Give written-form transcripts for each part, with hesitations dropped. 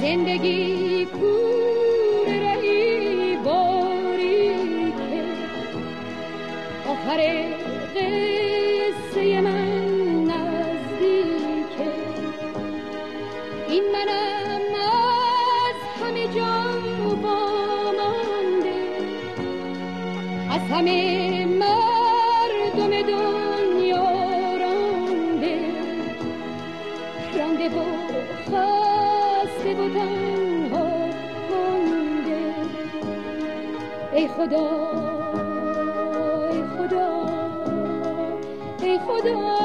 زندگی کوره رهی باری که آخر قصه من نزدیکه. این منم از همه جا وامانده، از همه مردم دنیا رانده و خسته و تنها مانده. ای خدا ای خدا ای خدا.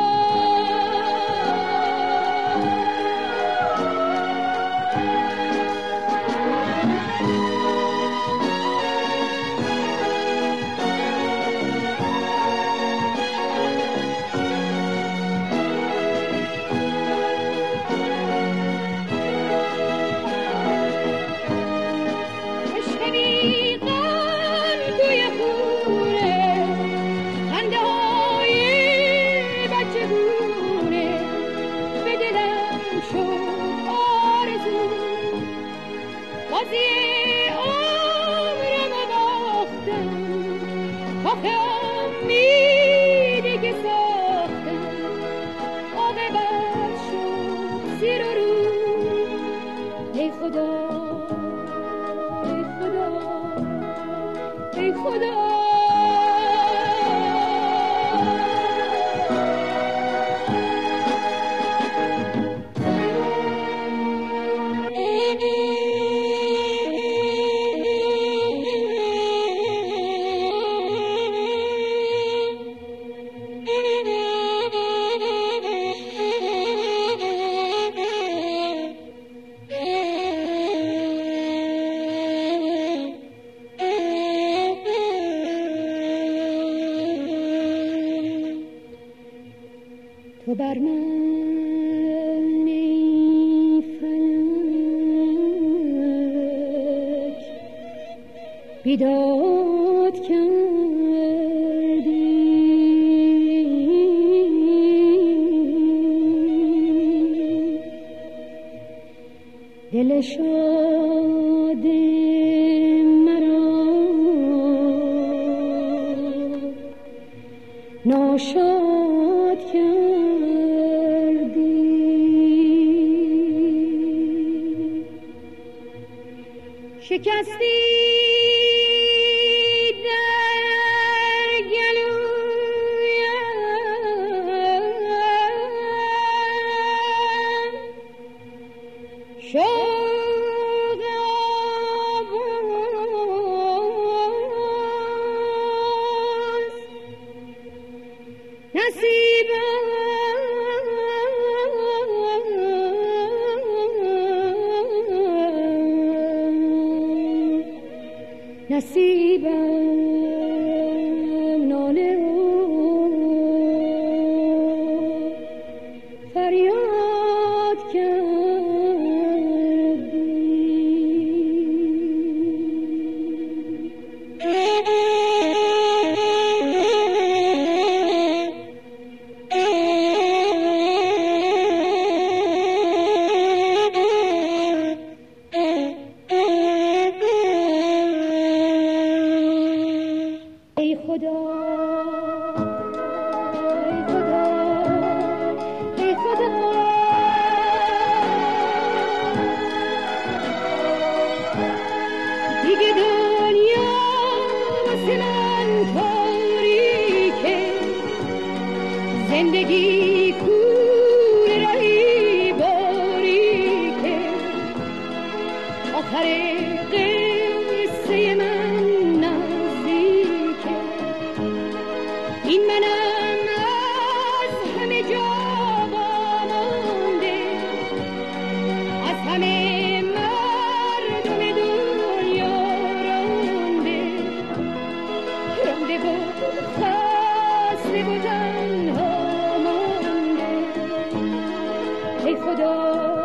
تو بر من ای فلک بیداد کردی، دل شاد مرا ناشاد کردی. شکستی در گلویم شوق آواز، نصیبم نصیبم ناله و فریاد کردی. ای خدا ای خدا ای خدا. دیگه دنیا واسه من تاریکه، زندگی کوره رهی باریکه، آخر قصه من نزدیکه. این منم از همه جا وامانده، از همه مردم دنیا رانده و خسته و تنها مانده. ای خدا